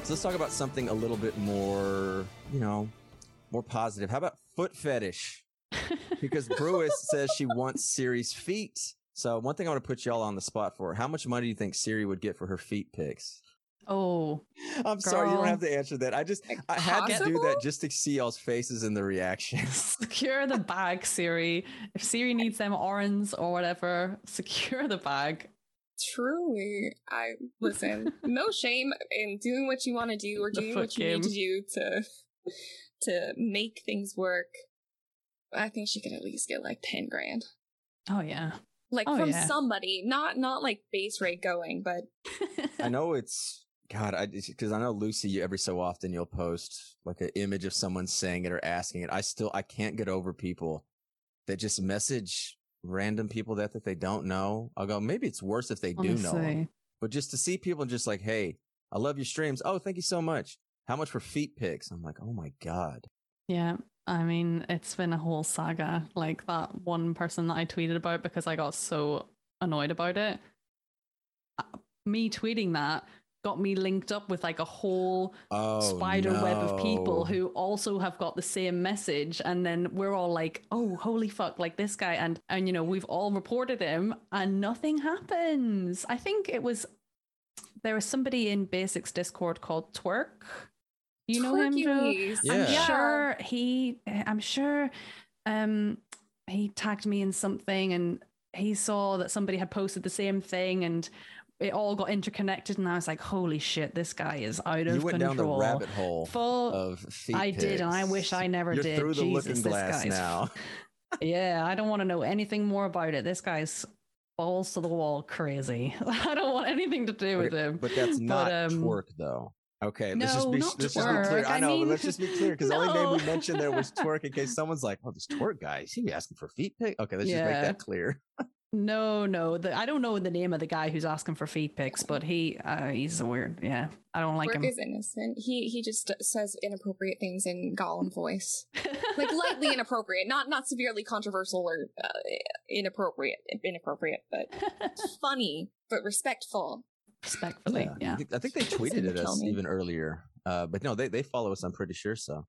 So let's talk about something a little bit more, more positive. How about foot fetish? Because Brewis says she wants Ciri's feet. So one thing I want to put y'all on the spot for, how much money do you think Ciri would get for her feet pics? Oh, I'm sorry, you don't have to answer that. I had to do that just to see y'all's faces and the reactions. Secure the bag, Ciri. If Ciri needs them orange or whatever, secure the bag. Truly, listen. No shame in doing what you want to do or doing what you need to do to make things work. I think she could at least get like 10 grand. Oh yeah, from somebody, not like base rate going, but I know it's because I know Lucy, every so often you'll post like an image of someone saying it or asking it. I can't get over people that just message random people that they don't know. I'll go, maybe it's worse if they do know them. But just to see people just like, hey, I love your streams. Oh, thank you so much. How much for feet pics? I'm like, oh my God. Yeah. I mean, it's been a whole saga. Like that one person that I tweeted about because I got so annoyed about it. Me tweeting that got me linked up with like a whole spider web of people who also have got the same message, and then we're all like, oh holy fuck, like this guy, and we've all reported him and nothing happens. I think there was somebody in Basics Discord called Twerk. You know him, Joe? Yeah. I'm sure he tagged me in something and he saw that somebody had posted the same thing and it all got interconnected, and I was like, holy shit, this guy is out of control. You went down the rabbit hole of feet I pics. did, and I wish I never You're did. Through the Jesus, looking glass now. Yeah, I don't want to know anything more about it. This guy's balls to the wall crazy. I don't want anything to do with him. But that's not Twerk, though. Okay, let's just be clear. I know, but let's just be clear, because the only name we mentioned there was Twerk, in case someone's like, oh, this Twerk guy, is he asking for feet pics? Okay, let's just make that clear. No, I don't know the name of the guy who's asking for feet pics, but he's weird. Yeah, I don't like him. Twerk is innocent. He just says inappropriate things in Gollum voice, like lightly inappropriate, not severely controversial or inappropriate, but funny, but respectful. Respectfully, yeah. I think they tweeted at us even earlier, but no, they follow us. I'm pretty sure so.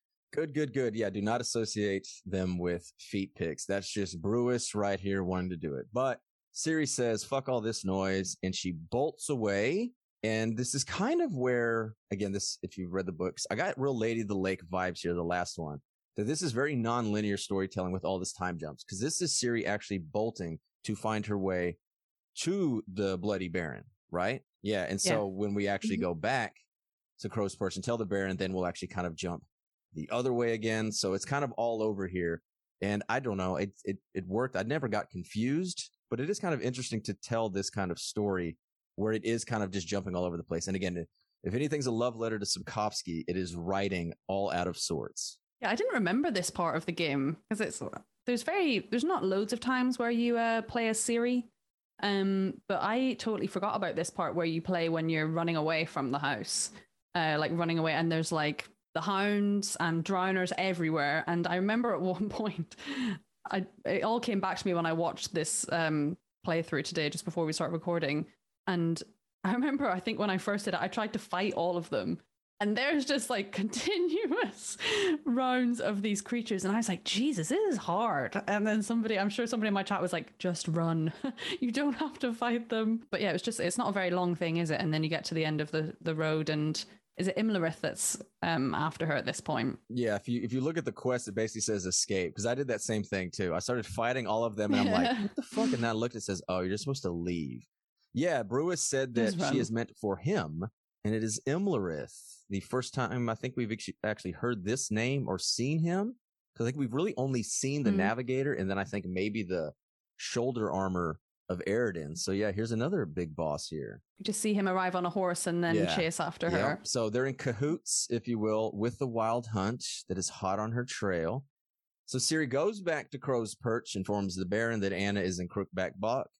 Good. Yeah, do not associate them with feet pics. That's just Brewis right here wanting to do it. But Ciri says, fuck all this noise, and she bolts away. And this is kind of where, again, if you've read the books, I got real Lady of the Lake vibes here, the last one. That this is very non-linear storytelling with all this time jumps. Because this is Ciri actually bolting to find her way to the Bloody Baron, right? Yeah, and so when we actually go back to Crow's Perch and tell the Baron, then we'll actually kind of jump the other way again. So it's kind of all over here. And I don't know, it worked. I never got confused, but it is kind of interesting to tell this kind of story where it is kind of just jumping all over the place. And again, if anything's a love letter to Sapkowski, it is writing all out of sorts. Yeah, I didn't remember this part of the game because there's not loads of times where you play as Ciri. But I totally forgot about this part where you play when you're running away from the house, like running away, and there's like the hounds and drowners everywhere. And I remember at one point, it all came back to me when I watched this playthrough today, just before we started recording. And I remember, I think when I first did it, I tried to fight all of them. And there's just like continuous rounds of these creatures. And I was like, Jesus, this is hard. And then I'm sure somebody in my chat was like, just run. You don't have to fight them. But yeah, it's not a very long thing, is it? And then you get to the end of the road, and is it Imlerith that's after her at this point? Yeah, if you look at the quest, it basically says escape, because I did that same thing too. I started fighting all of them, and I'm like, what the fuck? And then I looked, it says, oh, you're just supposed to leave. Yeah, Brewis said that she is meant for him, and it is Imlerith. The first time I think we've actually heard this name or seen him, because I think we've really only seen the Navigator, and then I think maybe the shoulder armor of Eridan. So yeah, here's another big boss here. You just see him arrive on a horse and then chase after her. So they're in cahoots, if you will, with the Wild Hunt that is hot on her trail. So Ciri goes back to Crow's Perch, informs the Baron that Anna is in Crookback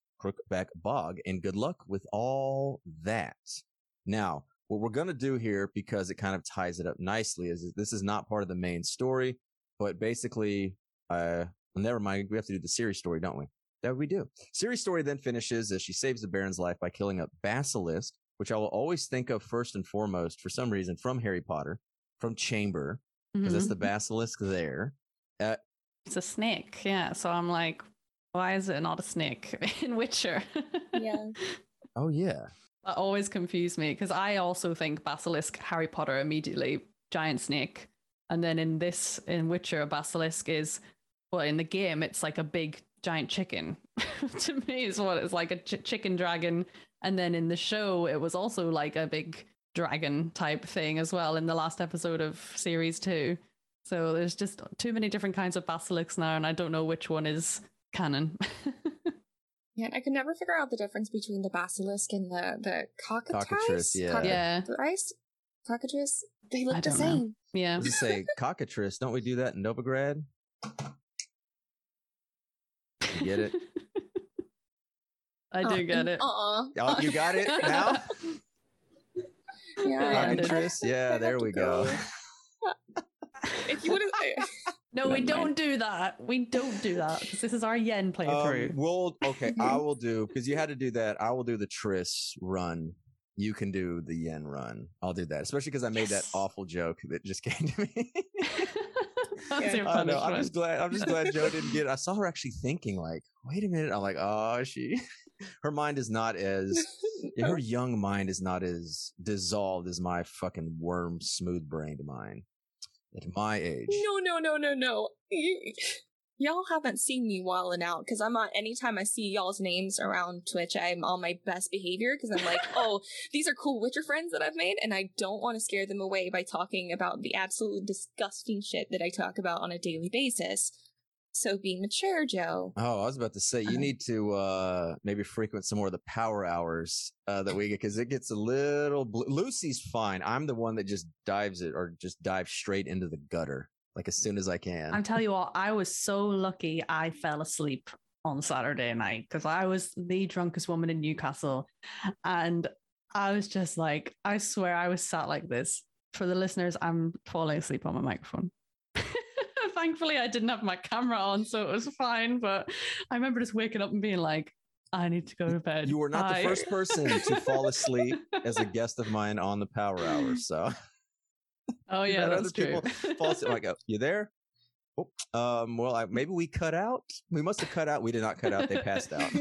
Bog, and good luck with all that. Now, what we're going to do here, because it kind of ties it up nicely, is this is not part of the main story, but basically, never mind, we have to do the Ciri story, don't we? That we do. Ciri's story then finishes as she saves the Baron's life by killing a basilisk which I will always think of first and foremost, for some reason, from Harry Potter, from Chamber, because that's the basilisk there. It's a snake, yeah. So I'm like, why is it not a snake in Witcher? Yeah. Oh, yeah. That always confused me because I also think basilisk, Harry Potter immediately, giant snake. And then in Witcher, a basilisk is, well, in the game, it's like a big giant chicken. To me, is what it's like, a chicken dragon. And then in the show, it was also like a big dragon type thing as well in the last episode of series 2. So there's just too many different kinds of basilisks now, and I don't know which one is canon. Yeah, I could never figure out the difference between the basilisk and the cockatrice. Cockatrice, yeah. Yeah. Cockatrice? They look the don't same. know. Yeah. Let's just say cockatrice. Don't we do that in Novigrad? You get it? I do get it. Oh, you got it now? Yeah. Cockatrice? Yeah, there we go. If you would have... No, we don't do that. We don't do that because this is our yen playthrough. I will do, because you had to do that. I will do the Triss run. You can do the yen run. I'll do that, especially because I made that awful joke that just came to me. That's your I know. punishment. I'm just glad Joe didn't get it. I saw her actually thinking, like, wait a minute. I'm like, oh, her mind is not as, her young mind is not as dissolved as my fucking worm smooth brained mind. At my age. No. Y'all haven't seen me wilding out because I'm on, anytime I see y'all's names around Twitch, I'm on my best behavior because I'm like, oh, these are cool Witcher friends that I've made, and I don't want to scare them away by talking about the absolutely disgusting shit that I talk about on a daily basis. So be mature, Joe. Oh, I was about to say, you need to maybe frequent some more of the power hours that we get, because it gets a little... Lucy's fine. I'm the one that just dives straight into the gutter, like as soon as I can. I'm telling you what, I was so lucky I fell asleep on Saturday night because I was the drunkest woman in Newcastle. And I was just like, I swear I was sat like this. For the listeners, I'm falling asleep on my microphone. Thankfully, I didn't have my camera on, so it was fine. But I remember just waking up and being like, I need to go to bed. You were not the first person to fall asleep as a guest of mine on the Power Hour. So, oh yeah, that's other true. People fall asleep. Like, you there? Oh, well, maybe we cut out. We must have cut out. We did not cut out. They passed out.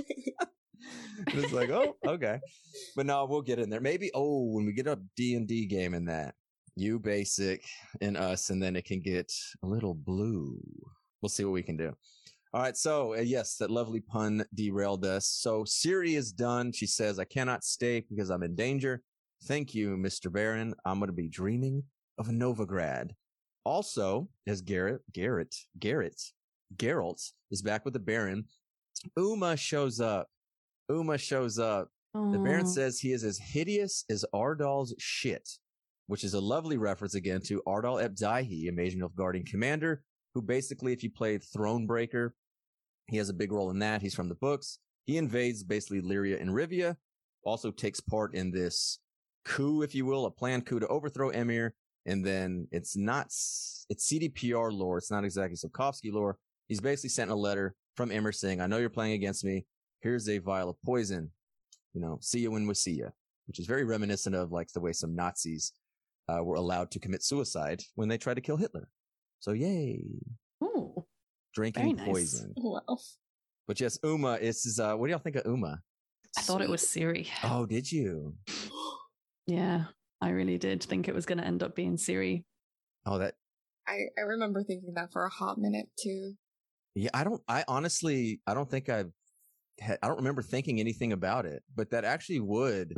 It's like, oh, okay. But no, we'll get in there. Maybe, when we get a D&D game in that. You basic and us, and then it can get a little blue. We'll see what we can do. All right. So yes, that lovely pun derailed us. So Ciri is done. She says, I cannot stay because I'm in danger. Thank you, Mr. Baron. I'm going to be dreaming of Novigrad. Also, as Geralt is back with the Baron, Uma shows up. The Baron says he is as hideous as Ardal's shit, which is a lovely reference again to Ardal ep Daihi, a Mage Nilfgaardian commander, who basically, if you played Thronebreaker, he has a big role in that. He's from the books. He invades basically Lyria and Rivia, also takes part in this coup, if you will, a planned coup to overthrow Emir. And then it's CDPR lore. It's not exactly Sapkowski lore. He's basically sent a letter from Emir saying, I know you're playing against me. Here's a vial of poison. See you when we see you, which is very reminiscent of like the way some Nazis were allowed to commit suicide when they tried to kill Hitler. So yay. Ooh, drinking nice. poison. Wow. But yes, Uma, what do y'all think of Uma? I thought it was Ciri. Oh, did you? Yeah, I really did think it was going to end up being Ciri. Oh, that. I remember thinking that for a hot minute too. Yeah, I don't remember thinking anything about it, but that actually would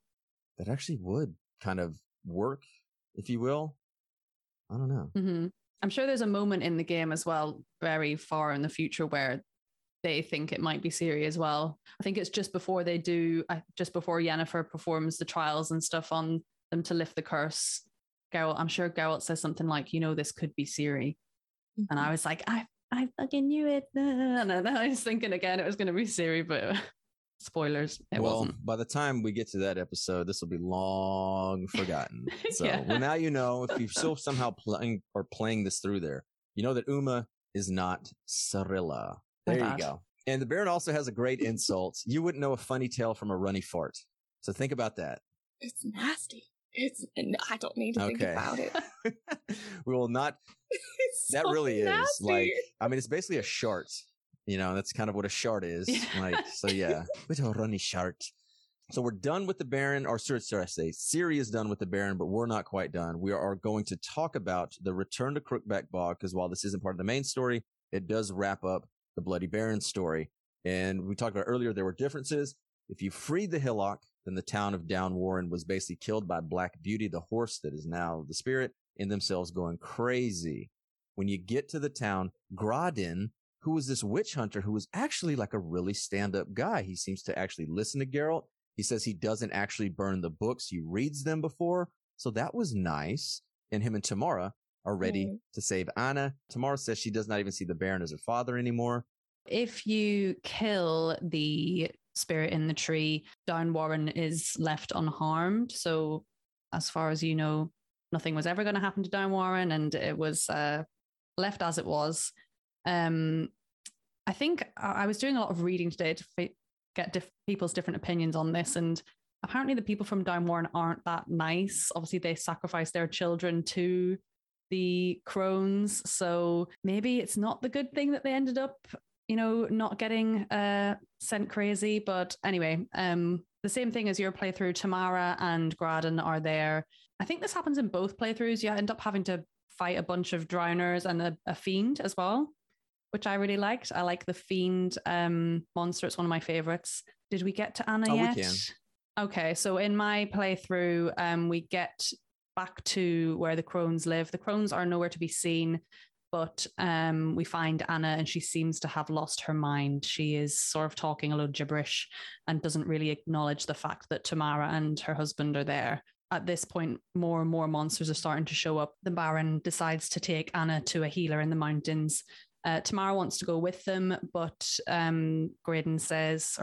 kind of work, if you will. I don't know. Mm-hmm. I'm sure there's a moment in the game as well, very far in the future, where they think it might be Ciri as well. I think it's just before Yennefer performs the trials and stuff on them to lift the curse. I'm sure Geralt says something like, this could be Ciri. Mm-hmm. And I was like, I fucking knew it. And then I was thinking again it was going to be Ciri, but spoilers, it wasn't. By the time we get to that episode, this will be long forgotten. So well, now you know, if you're still somehow playing this through there, you know that Uma is not Cirilla. There you go. And the Baron also has a great insult. You wouldn't know a funny tale from a runny fart. So think about that. It's nasty. I don't need to think about it. We will not. That really is like, I mean, it's basically a shart. You know, that's kind of what a shart is. Like, so yeah, little runny shart. So we're done with the Baron, or should I say, Ciri is done with the Baron, but we're not quite done. We are going to talk about the return to Crookback Bog, because while this isn't part of the main story, it does wrap up the Bloody Baron story. And we talked about earlier, there were differences. If you freed the Hillock, then the town of Downwarren was basically killed by Black Beauty, the horse that is now the spirit, and themselves going crazy. When you get to the town, Gradin, who was this witch hunter who was actually like a really stand-up guy. He seems to actually listen to Geralt. He says he doesn't actually burn the books. He reads them before. So that was nice. And him and Tamara are ready to save Anna. Tamara says she does not even see the Baron as her father anymore. If you kill the spirit in the tree, Downwarren is left unharmed. So as far as you know, nothing was ever going to happen to Downwarren, and it was left as it was. I think I was doing a lot of reading today to get people's different opinions on this, and apparently the people from Downwarren aren't that nice. Obviously, they sacrifice their children to the crones, so maybe it's not the good thing that they ended up, you know, not getting sent crazy. But anyway, the same thing as your playthrough, Tamara and Gradin are there. I think this happens in both playthroughs. You end up having to fight a bunch of drowners and a fiend as well, which I really liked. I like the fiend monster. It's one of my favorites. Did we get to Anna yet? We can. Okay, so in my playthrough, we get back to where the crones live. The crones are nowhere to be seen, but we find Anna and she seems to have lost her mind. She is sort of talking a little gibberish and doesn't really acknowledge the fact that Tamara and her husband are there. At this point, more and more monsters are starting to show up. The Baron decides to take Anna to a healer in the mountains. Tamara wants to go with them, but Gradin says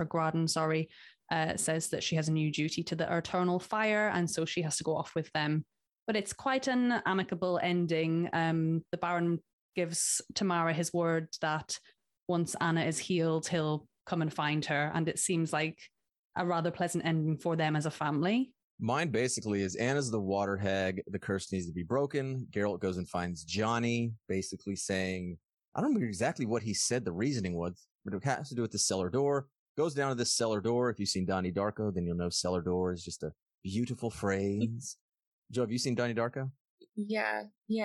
that she has a new duty to the Eternal Fire, and so she has to go off with them. But it's quite an amicable ending. The Baron gives Tamara his word that once Anna is healed, he'll come and find her, and it seems like a rather pleasant ending for them as a family. Mine basically is Anna's the water hag. The curse needs to be broken. Geralt goes and finds Johnny, basically saying, I don't remember exactly what he said the reasoning was, but it has to do with the cellar door. Goes down to this cellar door. If you've seen Donnie Darko, then you'll know cellar door is just a beautiful phrase. Joe, have you seen Donnie Darko? Yeah.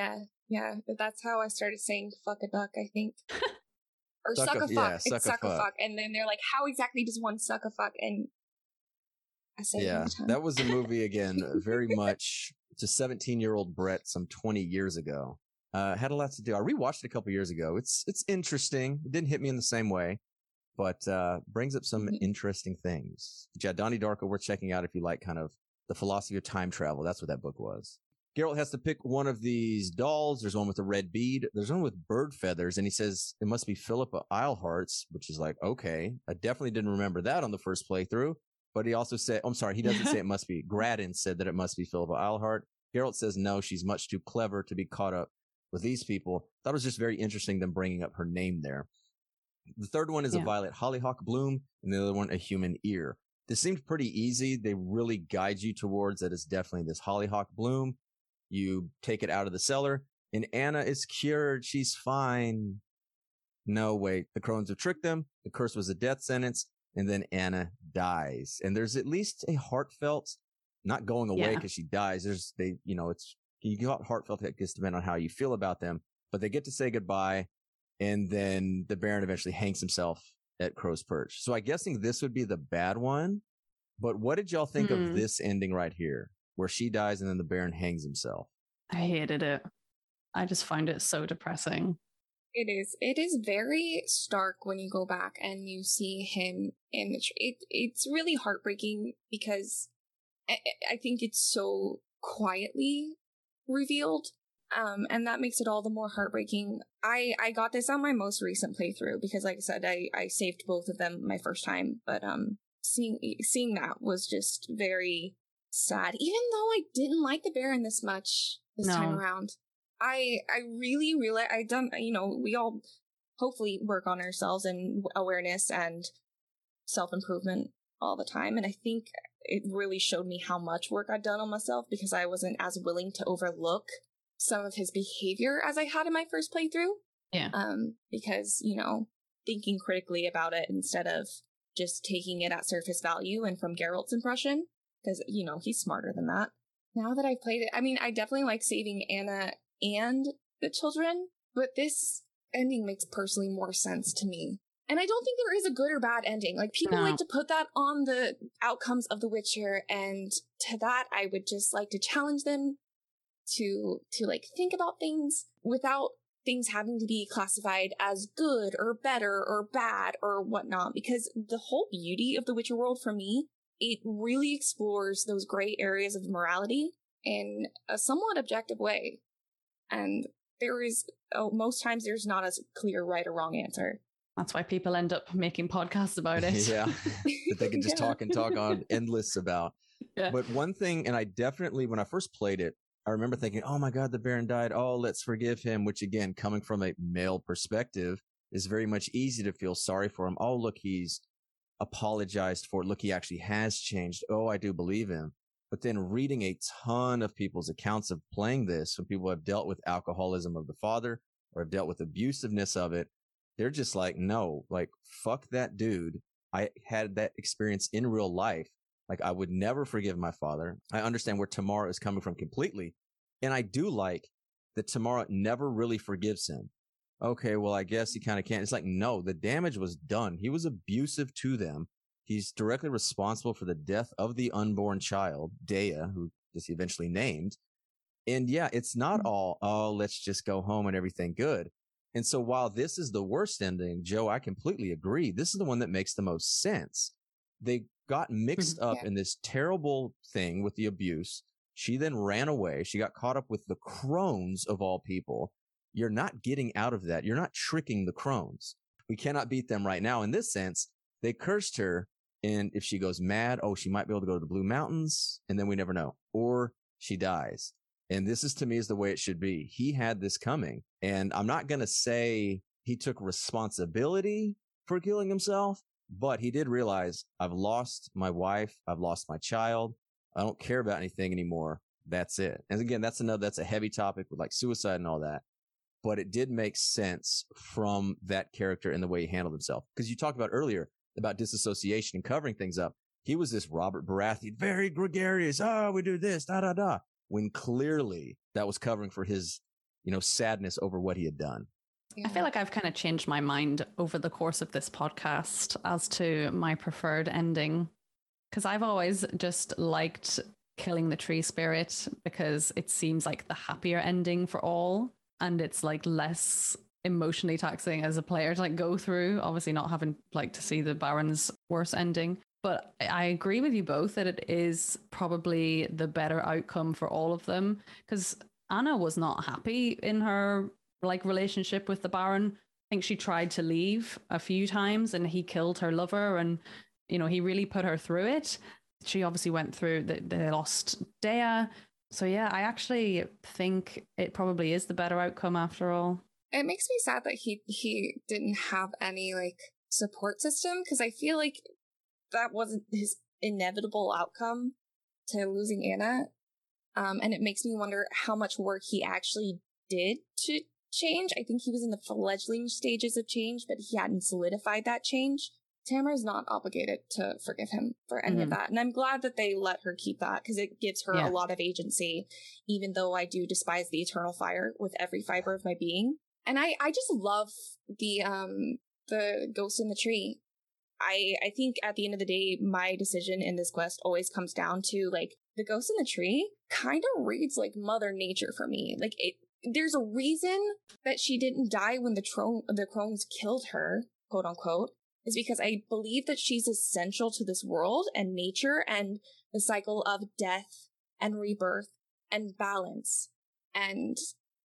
That's how I started saying fuck a duck, I think. Or suck a fuck. Yeah, it's suck a fuck. And then they're like, how exactly does one suck a fuck? And I say it all the time. That was a movie, again, very much to 17-year-old Brett some 20 years ago. Had a lot to do. I rewatched it a couple years ago. It's interesting. It didn't hit me in the same way, but brings up some interesting things. Yeah, Donnie Darko worth checking out if you like kind of the philosophy of time travel. That's what that book was. Geralt has to pick one of these dolls. There's one with a red bead. There's one with bird feathers, and he says it must be Philippa Eilhart's, which is like, okay. I definitely didn't remember that on the first playthrough, but he also said, I'm sorry, he doesn't say it must be. Gradin said that it must be Philippa Eilhart. Geralt says no, she's much too clever to be caught up with these people. Thought it was just very interesting them bringing up her name there. The third one is a violet hollyhock bloom, and the other one a human ear. This seemed pretty easy. They really guide you towards that it's definitely this hollyhock bloom. You take it out of the cellar, and Anna is cured. She's fine. No, wait. The crones have tricked them. The curse was a death sentence, and then Anna dies. And there's at least a heartfelt, not going away because she dies. You got heartfelt, it gets depend on how you feel about them, but they get to say goodbye, and then the Baron eventually hangs himself at Crow's Perch. So I'm guessing this would be the bad one, but what did y'all think of this ending right here, where she dies and then the Baron hangs himself? I hated it. I just find it so depressing. It is. It is very stark when you go back and you see him in the tree. It's really heartbreaking because I think it's so quietly revealed, and that makes it all the more heartbreaking. I got this on my most recent playthrough because, like I said, I saved both of them my first time, but seeing that was just very sad, even though I didn't like the Baron this much this time around. I really realized we all hopefully work on ourselves and awareness and self-improvement all the time, and I think it really showed me how much work I'd done on myself because I wasn't as willing to overlook some of his behavior as I had in my first playthrough. Yeah. Because, thinking critically about it instead of just taking it at surface value and from Geralt's impression, because, he's smarter than that. Now that I've played it, I mean, I definitely like saving Anna and the children, but this ending makes personally more sense to me. And I don't think there is a good or bad ending. Like, people like to put that on the outcomes of The Witcher, and to that, I would just like to challenge them to like think about things without things having to be classified as good or better or bad or whatnot, because the whole beauty of the Witcher world for me, it really explores those gray areas of morality in a somewhat objective way. And there is, most times there's not a clear right or wrong answer. That's why people end up making podcasts about it. Yeah, that they can just talk on endless about. Yeah. But one thing, and I definitely, when I first played it, I remember thinking, oh my God, the Baron died. Oh, let's forgive him. Which again, coming from a male perspective, is very much easy to feel sorry for him. Oh, look, he's apologized for it. Look, he actually has changed. Oh, I do believe him. But then reading a ton of people's accounts of playing this, when people have dealt with alcoholism of the father or have dealt with abusiveness of it, they're just like, no, like, fuck that dude. I had that experience in real life. Like, I would never forgive my father. I understand where Tamara is coming from completely. And I do like that Tamara never really forgives him. Okay, well, I guess he kind of can't. It's like, no, the damage was done. He was abusive to them. He's directly responsible for the death of the unborn child, Dea, who is eventually named. And yeah, it's not all, oh, let's just go home and everything good. And so while this is the worst ending, Joe, I completely agree. This is the one that makes the most sense. They got mixed up in this terrible thing with the abuse. She then ran away. She got caught up with the crones of all people. You're not getting out of that. You're not tricking the crones. We cannot beat them right now. In this sense, they cursed her. And if she goes mad, oh, she might be able to go to the Blue Mountains. And then we never know. Or she dies. And this is, to me, is the way it should be. He had this coming. And I'm not going to say he took responsibility for killing himself, but he did realize, I've lost my wife. I've lost my child. I don't care about anything anymore. That's it. And again, that's a heavy topic with like suicide and all that. But it did make sense from that character and the way he handled himself. Because you talked about earlier about disassociation and covering things up. He was this Robert Baratheon, very gregarious. Oh, we do this, da, da, da. When clearly that was covering for his, sadness over what he had done. I feel like I've kind of changed my mind over the course of this podcast as to my preferred ending. Because I've always just liked killing the tree spirit because it seems like the happier ending for all. And it's like less emotionally taxing as a player to like go through, obviously not having like to see the Baron's worst ending. But I agree with you both that it is probably the better outcome for all of them, because Anna was not happy in her like relationship with the Baron. I think she tried to leave a few times and he killed her lover, and he really put her through it. She obviously went through they lost Dea. So yeah, I actually think it probably is the better outcome after all. It makes me sad that he didn't have any like support system, because I feel like that wasn't his inevitable outcome to losing Anna. And it makes me wonder how much work he actually did to change. I think he was in the fledgling stages of change, but he hadn't solidified that change. Tamara's not obligated to forgive him for any of that. And I'm glad that they let her keep that, because it gives her a lot of agency, even though I do despise the eternal fire with every fiber of my being. And I just love the ghost in the tree. I think at the end of the day, my decision in this quest always comes down to like the ghost in the tree kind of reads like Mother Nature for me. Like there's a reason that she didn't die when the crones killed her, quote unquote, is because I believe that she's essential to this world and nature and the cycle of death and rebirth and balance. And,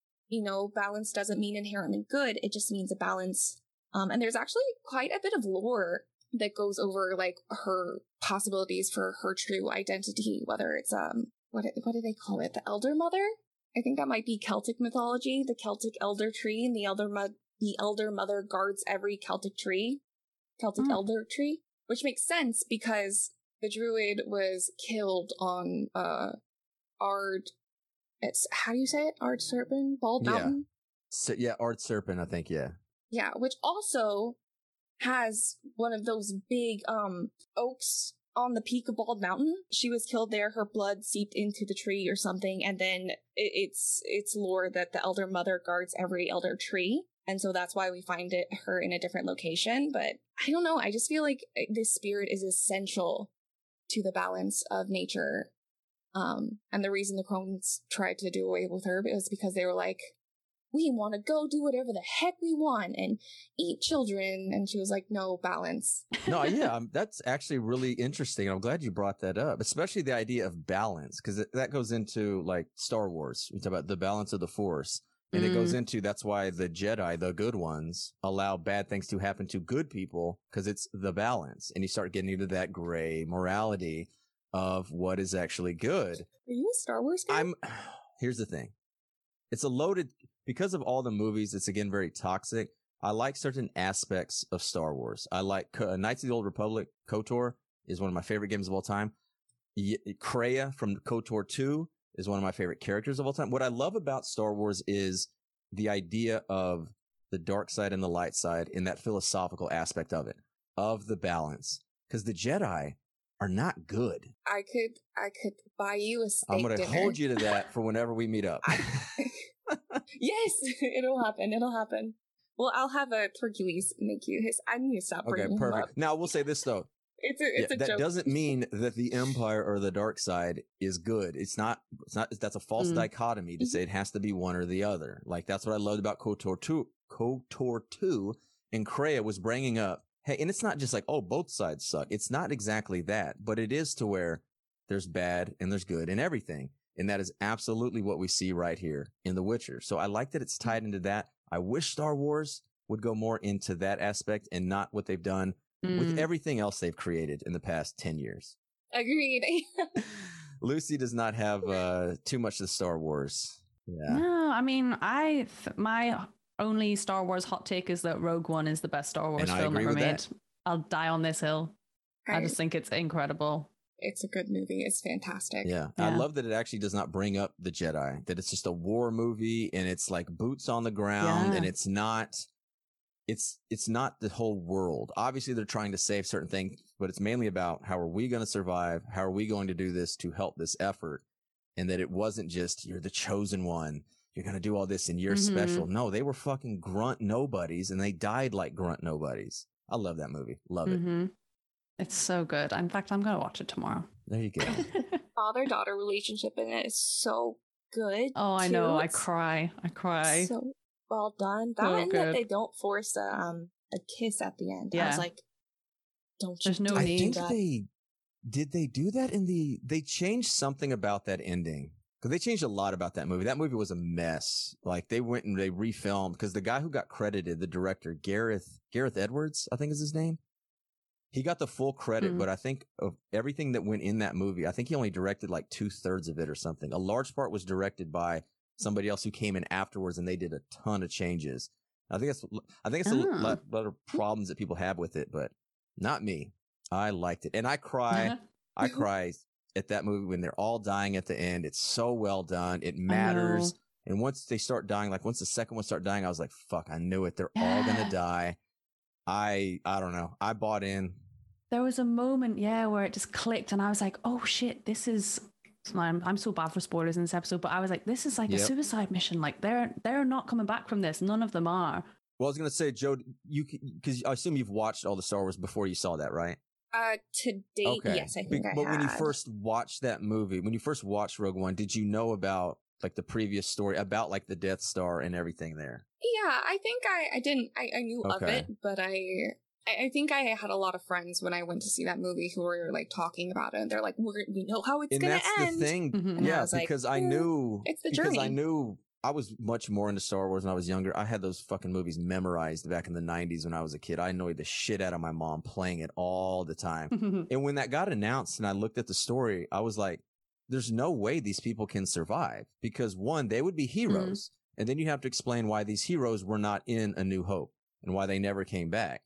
balance doesn't mean inherently good. It just means a balance. And there's actually quite a bit of lore that goes over like her possibilities for her true identity, whether it's, what do they call it? The Elder Mother? I think that might be Celtic mythology, the Celtic elder tree, and the elder mother guards every Celtic elder tree, which makes sense because the druid was killed on Ard. It's how do you say it? Ard Serpent, Bald Mountain. So, yeah, Ard Serpent, I think. Yeah. Yeah, which also has one of those big oaks on the peak of Bald Mountain. She was killed there. Her blood seeped into the tree or something, and then it's lore that the Elder Mother guards every elder tree, and so that's why we find her in a different location. But I don't know. I just feel like this spirit is essential to the balance of nature. And the reason the Crones tried to do away with her was because they were like, we want to go do whatever the heck we want and eat children. And she was like, no, balance. No, yeah, that's actually really interesting. I'm glad you brought that up, especially the idea of balance, because that goes into like Star Wars. We talk about the balance of the Force. And it goes into, that's why the Jedi, the good ones, allow bad things to happen to good people, because it's the balance. And you start getting into that gray morality of what is actually good. Are you a Star Wars guy? Here's the thing. It's a loaded, because of all the movies, it's again very toxic. I like certain aspects of Star Wars. I like Knights of the Old Republic. KOTOR is one of my favorite games of all time. Kreia from KOTOR 2 is one of my favorite characters of all time. What I love about Star Wars is the idea of the dark side and the light side in that philosophical aspect of it, of the balance. Because the Jedi are not good. I could buy you a steak I'm going to dinner. hold you to that for whenever we meet up. Yes, it'll happen. Well, I'll have a Hercules make you his. I need to stop bringing him perfect. up. Now, we'll say this, though. It's a that joke. doesn't mean that the Empire or the dark side is good. It's not, that's a false dichotomy to say it has to be one or the other. Like, that's what I loved about KOTOR 2, and Kreia was bringing up, hey, and it's not just like, oh, both sides suck. It's not exactly that, but it is to where there's bad and there's good in everything. And that is absolutely what we see right here in The Witcher. So I like that it's tied into that. I wish Star Wars would go more into that aspect and not what they've done with everything else they've created in the past 10 years. Agreed. Lucy does not have too much of Star Wars. Yeah. No, I mean, my only Star Wars hot take is that Rogue One is the best Star Wars film ever made. That. I'll die on this hill. I just think it's incredible. It's a good movie. It's fantastic. Yeah. I love that it actually does not bring up the Jedi, that it's just a war movie and it's like boots on the ground and it's not the whole world. Obviously they're trying to save certain things, but it's mainly about how are we going to survive? How are we going to do this to help this effort? And that it wasn't just, you're the chosen one. You're going to do all this and you're special. No, they were fucking grunt nobodies and they died like grunt nobodies. I love that movie. Love it. It's so good. In fact, I'm going to watch it tomorrow. There you go. Father-daughter relationship in it is so good. Oh, I know. I cry. So well done. That they don't force a kiss at the end. I was like, don't you? There's no need. I think did they do that they changed something about that ending. Because they changed a lot about that movie. That movie was a mess. Like, they went and they refilmed, because the guy who got credited, the director, Gareth Edwards, I think is his name. He got the full credit, but I think of everything that went in that movie, I think he only directed like 2/3 of it or something. A large part was directed by somebody else who came in afterwards, and they did a ton of changes. I think it's a lot of problems that people have with it, but not me. I liked it. And I cry at that movie when they're all dying at the end. It's so well done. It matters. And once they start dying, like once the second one started dying, I was like, fuck, I knew it. They're all going to die. I don't know. I bought in. There was a moment, where it just clicked and I was like, oh shit, this is, I'm so bad for spoilers in this episode, but I was like, this is like a suicide mission. Like they're not coming back from this. None of them are. Well, I was going to say, Joe, because I assume you've watched all the Star Wars before you saw that, right? To date, yes, I think I But when you first watched that movie, when you first watched Rogue One, did you know about like the previous story about like the Death Star and everything there? Yeah, I think I knew of it, but I think I had a lot of friends when I went to see that movie who were like talking about it, and they're like, we know how it's going to end. And that's the thing. Yeah, because I knew it's the journey. Because I knew I was much more into Star Wars when I was younger. I had those fucking movies memorized back in the 90s when I was a kid. I annoyed the shit out of my mom playing it all the time. And when that got announced and I looked at the story, I was like, there's no way these people can survive, because one, they would be heroes. And then you have to explain why these heroes were not in A New Hope and why they never came back.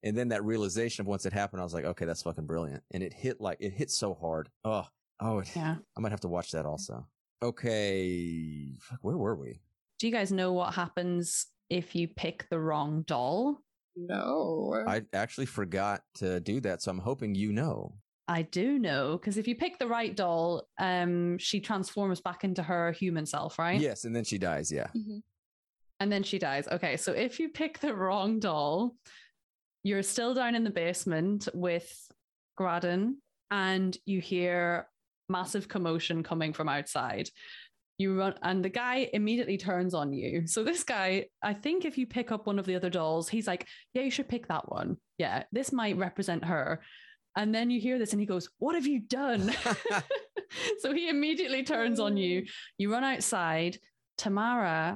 And then that realization of once it happened, I was like, okay, that's fucking brilliant. And it hit so hard. Yeah. I might have to watch that also. Okay. Where were we? Do you guys know what happens if you pick the wrong doll? No. I actually forgot to do that, so I'm hoping you know. I do know, because if you pick the right doll, she transforms back into her human self, right? Yes, and then she dies, yeah. Mm-hmm. And then she dies. Okay, so if you pick the wrong doll, you're still down in the basement with Graden, and you hear massive commotion coming from outside. You run, and the guy immediately turns on you. So this guy, I think if you pick up one of the other dolls, he's like, yeah, you should pick that one. Yeah, this might represent her. And then you hear this and he goes, what have you done? So he immediately turns on you. You run outside. Anna,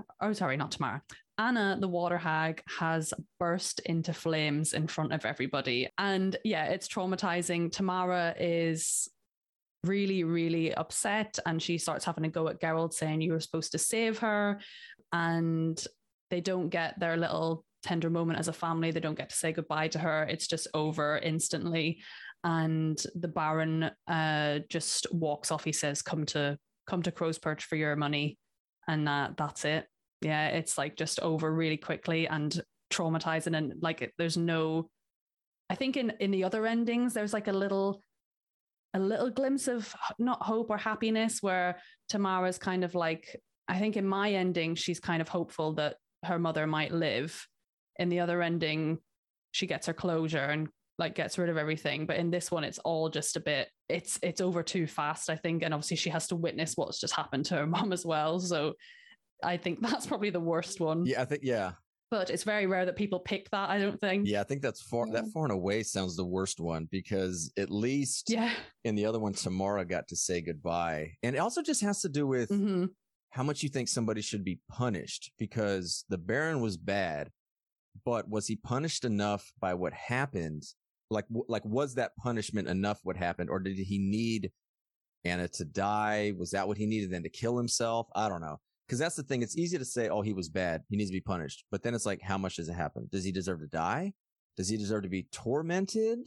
the water hag, has burst into flames in front of everybody. And yeah, it's traumatizing. Tamara is really, really upset, and she starts having a go at Geralt, saying you were supposed to save her. And they don't get their little tender moment as a family. They don't get to say goodbye to her. It's just over instantly. And the Baron just walks off. He says, come to Crow's Perch for your money. And that's it. Yeah, it's like just over really quickly and traumatizing. And like there's no, I think in the other endings, there's like a little glimpse of not hope or happiness, where Tamara's kind of like, I think in my ending, she's kind of hopeful that her mother might live. In the other ending, she gets her closure and like gets rid of everything. But in this one, it's all just a bit, it's over too fast, I think. And obviously she has to witness what's just happened to her mom as well. So I think that's probably the worst one. Yeah, I think, yeah. But it's very rare that people pick that, I don't think. Yeah, I think that far and away sounds the worst one, because at least in the other one, Tamara got to say goodbye. And it also just has to do with how much you think somebody should be punished, because the Baron was bad, but was he punished enough by what happened? Like, was that punishment enough what happened? Or did he need Anna to die? Was that what he needed then to kill himself? I don't know. Because that's the thing. It's easy to say, oh, he was bad, he needs to be punished. But then it's like, how much does it happen? Does he deserve to die? Does he deserve to be tormented?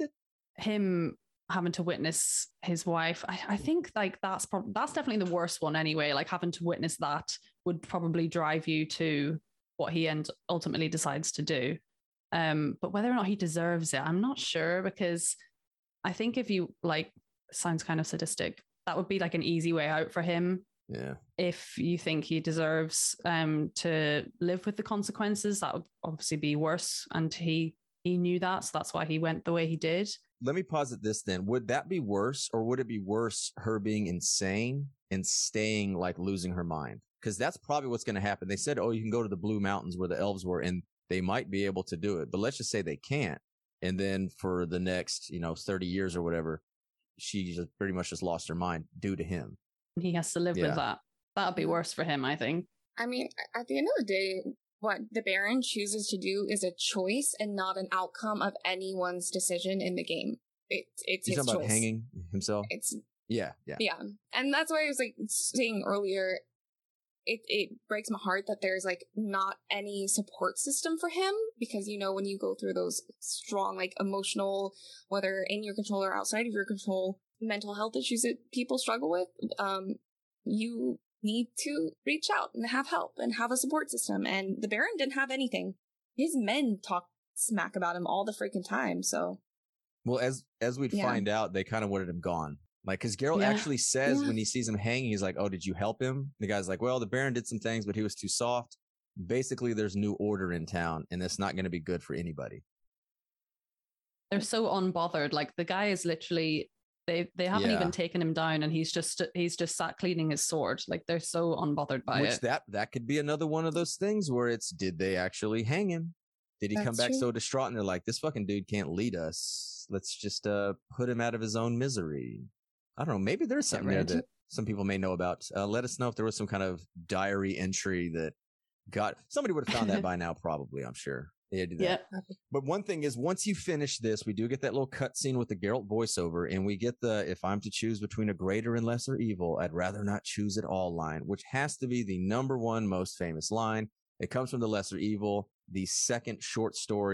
Him having to witness his wife, I think like that's definitely the worst one anyway. Like having to witness that would probably drive you to what he ultimately decides to do. But whether or not he deserves it, I'm not sure, because I think if you like, sounds kind of sadistic, that would be like an easy way out for him. Yeah. If you think he deserves to live with the consequences, that would obviously be worse. And he knew that. So that's why he went the way he did. Let me posit this then. Would that be worse, or would it be worse her being insane and staying like losing her mind? Because that's probably what's going to happen. They said, oh, you can go to the Blue Mountains where the elves were, and they might be able to do it. But let's just say they can't. And then for the next, 30 years or whatever, she just pretty much just lost her mind due to him. He has to live with that. That'd be worse for him, I think. I mean, at the end of the day, what the Baron chooses to do is a choice and not an outcome of anyone's decision in the game. It's his choice. Talking about hanging himself? Yeah. And that's why I was like saying earlier, it breaks my heart that there's like not any support system for him, because when you go through those strong like emotional, whether in your control or outside of your control, mental health issues that people struggle with, you need to reach out and have help and have a support system. And the Baron didn't have anything. His men talk smack about him all the freaking time. So, well, as we'd find out, they kind of wanted him gone. Like, because Geralt actually says when he sees him hanging, he's like, oh, did you help him? The guy's like, well, the Baron did some things, but he was too soft. Basically, there's new order in town, and it's not going to be good for anybody. They're so unbothered. Like, the guy is literally, they haven't even taken him down, and he's just sat cleaning his sword. Like, they're so unbothered by it. Which that could be another one of those things where it's, did they actually hang him? Did he come back so distraught, and they're like, this fucking dude can't lead us. Let's just put him out of his own misery. I don't know. Maybe there's something there that some people may know about. Let us know if there was some kind of diary entry that somebody would have found that by now, probably, I'm sure. Yeah, do that. Yeah. But one thing is, once you finish this, we do get that little cutscene with the Geralt voiceover, and we get the, if I'm to choose between a greater and lesser evil, I'd rather not choose at all line, which has to be the number one most famous line. It comes from the Lesser Evil, the second short story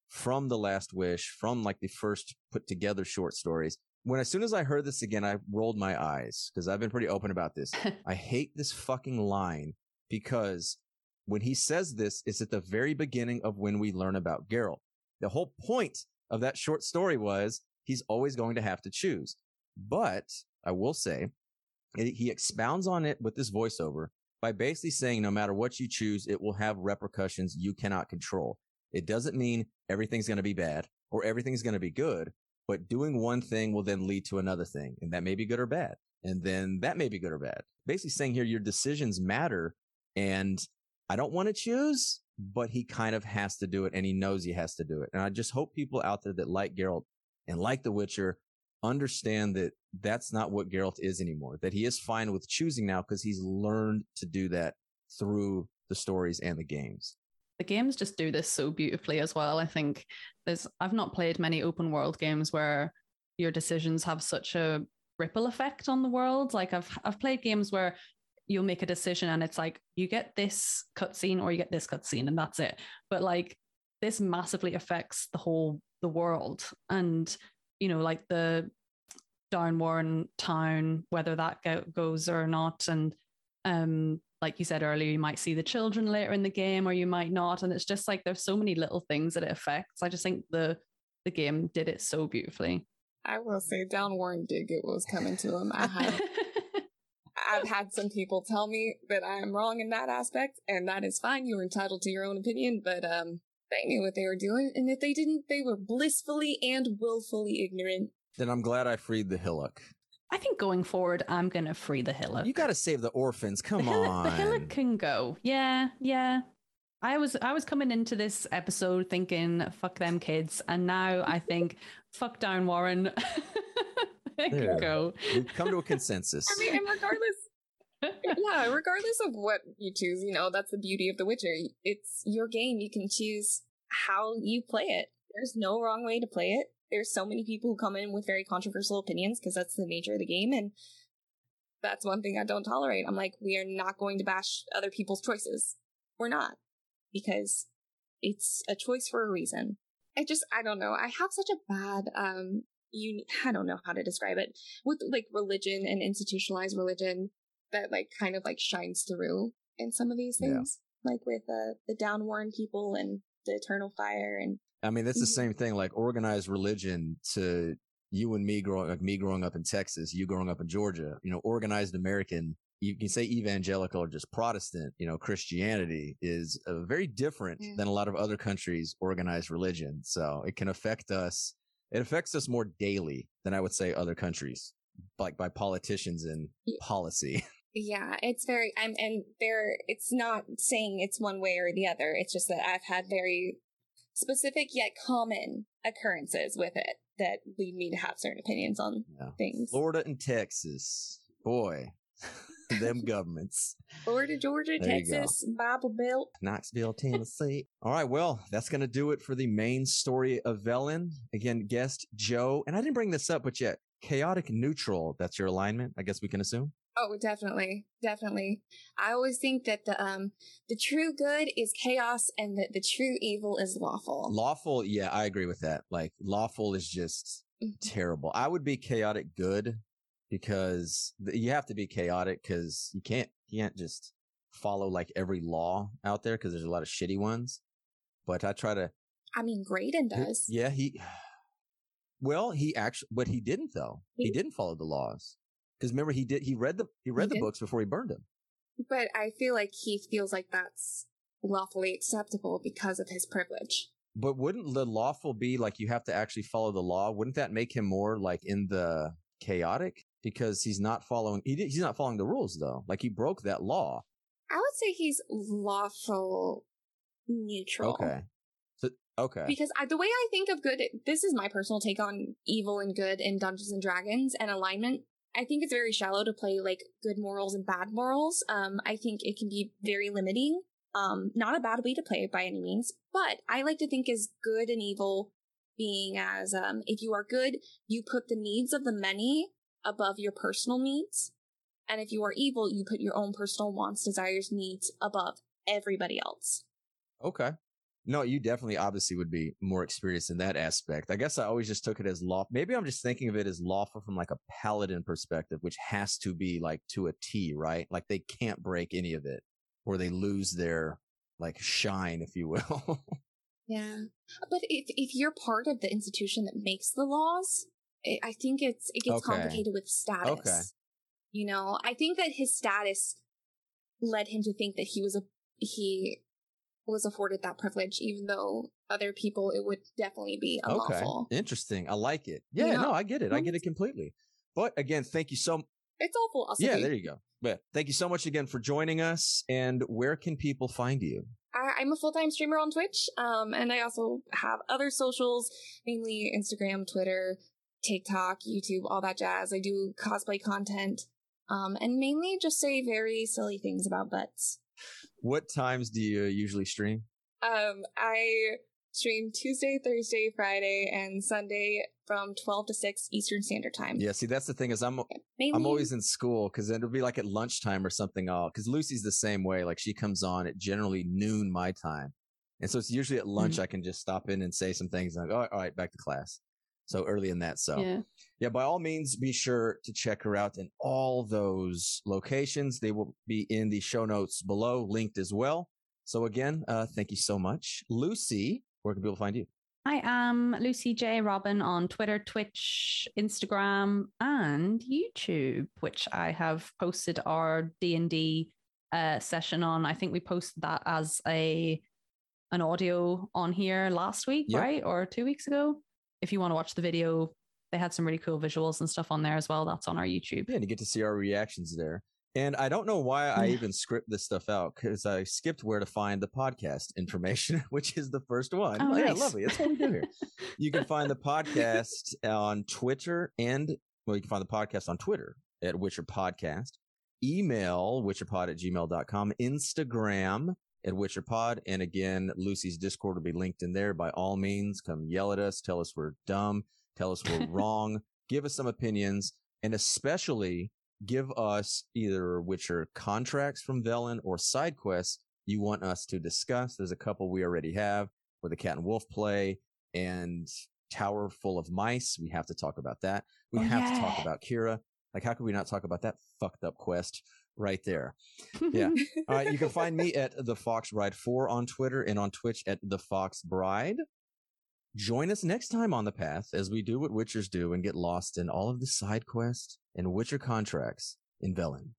from The Last Wish, from like the first put together short stories. As soon as I heard this again, I rolled my eyes because I've been pretty open about this. I hate this fucking line because when he says this, it's at the very beginning of when we learn about Geralt. The whole point of that short story was he's always going to have to choose. But I will say he expounds on it with this voiceover by basically saying no matter what you choose, it will have repercussions you cannot control. It doesn't mean everything's going to be bad or everything's going to be good. But doing one thing will then lead to another thing, and that may be good or bad. And then that may be good or bad. Basically saying here, your decisions matter, and I don't want to choose, but he kind of has to do it, and he knows he has to do it. And I just hope people out there that like Geralt and like The Witcher understand that that's not what Geralt is anymore, that he is fine with choosing now because he's learned to do that through the stories and the games. The games just do this so beautifully as well. I think I've not played many open world games where your decisions have such a ripple effect on the world. Like I've played games where you'll make a decision and it's like you get this cutscene or you get this cutscene and that's it. But like this massively affects the world, and like the Downwarren town, whether that goes or not, and like you said earlier, you might see the children later in the game or you might not. And it's just like, there's so many little things that it affects. I just think the game did it so beautifully. I will say Downwarren did get what was coming to him. I've had some people tell me that I am wrong in that aspect, and that is fine. You are entitled to your own opinion, but they knew what they were doing. And if they didn't, they were blissfully and willfully ignorant. Then I'm glad I freed the Hillock. I think going forward, I'm going to free the Hillock. You got to save the orphans. Come on. The Hillock can go. Yeah. I was coming into this episode thinking, fuck them kids. And now I think, fuck Downwarren. It can go. We've come to a consensus. I mean, and regardless of what you choose, that's the beauty of The Witcher. It's your game. You can choose how you play it. There's no wrong way to play it. There's so many people who come in with very controversial opinions because that's the nature of the game, and that's one thing I don't tolerate. I'm like, we are not going to bash other people's choices. We're not, because it's a choice for a reason. I don't know. I have such a bad, I don't know how to describe it, with like religion and institutionalized religion that like kind of like shines through in some of these things, like with the Downwarren people and the Eternal Fire. And I mean, that's the same thing, like organized religion to you and me growing up in Texas, you growing up in Georgia, organized American, you can say evangelical or just Protestant, Christianity is very different than a lot of other countries' organized religion. So it can affect us. It affects us more daily than I would say other countries, like by politicians and policy. Yeah, it's very, it's not saying it's one way or the other. It's just that I've had very specific yet common occurrences with it that lead me to have certain opinions on things. Florida and Texas, boy, them governments. Florida, Georgia, there Texas, Bible Belt, Knoxville, Tennessee. All right, well, that's going to do it for the main story of Velen. Again, guest Joe, and I didn't bring this up, but yet chaotic neutral. That's your alignment, I guess we can assume. Oh, definitely. I always think that the true good is chaos and that the true evil is lawful. Lawful, yeah, I agree with that. Like, lawful is just terrible. I would be chaotic good because you have to be chaotic because you can't just follow like every law out there because there's a lot of shitty ones. But I try to. I mean, Graydon does. Yeah, he actually, but he didn't though. He didn't follow the laws. Because remember, he read the books before he burned them. But I feel like he feels like that's lawfully acceptable because of his privilege. But wouldn't the lawful be like you have to actually follow the law? Wouldn't that make him more like in the chaotic? Because he's not following the rules though. Like he broke that law. I would say he's lawful neutral. Okay. Because the way I think of good, this is my personal take on evil and good in Dungeons and Dragons and alignment. I think it's very shallow to play like good morals and bad morals. I think it can be very limiting. Not a bad way to play it by any means, but I like to think as good and evil being as, if you are good, you put the needs of the many above your personal needs. And if you are evil, you put your own personal wants, desires, needs above everybody else. Okay. No, you definitely obviously would be more experienced in that aspect. I guess I always just took it as lawful. Maybe I'm just thinking of it as lawful from like a paladin perspective, which has to be like to a T, right? Like they can't break any of it or they lose their like shine, if you will. Yeah. But if you're part of the institution that makes the laws, I think it gets complicated with status. Okay. You know, I think that his status led him to think that he was afforded that privilege, even though other people it would definitely be unlawful. Okay. Interesting. I like it. Yeah, no, I get it. I get it completely. But again, thank you so much. It's awful. Yeah, there you go. But thank you so much again for joining us. And where can people find you? I'm a full-time streamer on Twitch, and I also have other socials, mainly Instagram, Twitter, TikTok, YouTube, all that jazz. I do cosplay content, and mainly just say very silly things about butts. What times do you usually stream? I stream Tuesday, Thursday, Friday, and Sunday from 12 to 6 Eastern Standard Time. Yeah, see, that's the thing is I'm always in school because it'll be like at lunchtime or something. Because Lucy's the same way. Like she comes on at generally noon my time. And so it's usually at lunch I can just stop in and say some things. And like, all right, back to class. So early in that. So yeah, by all means, be sure to check her out in all those locations. They will be in the show notes below, linked as well. So again, thank you so much. Lucy, where can people find you? I am Lucy J. Robin on Twitter, Twitch, Instagram, and YouTube, which I have posted our D&D session on. I think we posted that as an audio on here last week, right? Or 2 weeks ago. If you want to watch the video, they had some really cool visuals and stuff on there as well. That's on our YouTube. Yeah, and you get to see our reactions there. And I don't know why I even script this stuff out because I skipped where to find the podcast information, which is the first one. Oh, nice. Yeah, lovely. That's what we do here. You can find the podcast on Twitter you can find the podcast on Twitter at Witcher Podcast, email witcherpod@gmail.com, Instagram at WitcherPod. And again, Lucy's Discord will be linked in there. By all means, come yell at us, tell us we're dumb, tell us we're wrong, give us some opinions, and especially give us either Witcher contracts from Velen or side quests you want us to discuss. There's a couple we already have where the cat and wolf play and Tower Full of Mice. We have to talk about that. We have to talk about Kira. Like, how could we not talk about that fucked up quest right there? Yeah. All right. You can find me at The Fox Bride 4 on Twitter and on Twitch at The Fox Bride. Join us next time on The Path as we do what Witchers do and get lost in all of the side quests and Witcher contracts in Velen.